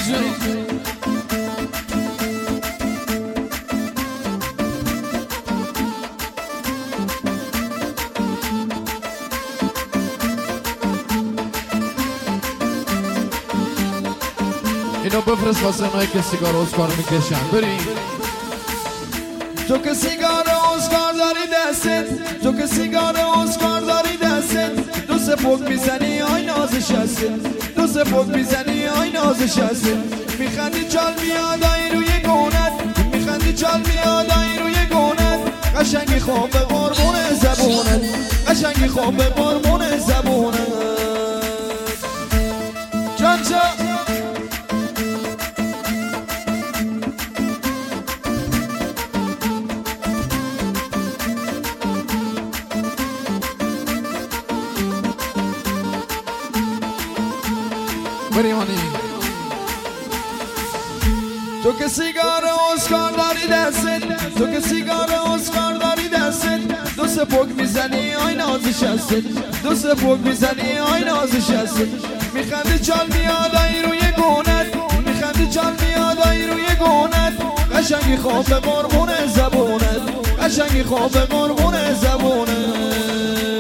اینو بفرست واسه اونایی که سیگار اسکار میکشن. بریم. تو که سیگار اسکار داری دستت، تو که سیگار اسکار داری دستت، دو سپک میزنی آی نازش هستت، دو سپک میزنی آی نازش هستت. میخندی چال میاد آی روی گونت، میخندی چال میاد آی روی گونت. قشنگی خواب به قربون زبونت، قشنگی خواب به قربون زبونت. جان جان بریمانی. تو که سیگار اسکار داری دستت، تو که سیگار اسکار داری دستت، دو سپک میزنی آی نازش هستت، دو سپک میزنی آی نازش هستت. میخندی چال میاد آی روی گونت، میخندی چال میاد آی روی گونت. قشنگی خواب به قربون زبونت، قشنگی خواب به قربون زبونت.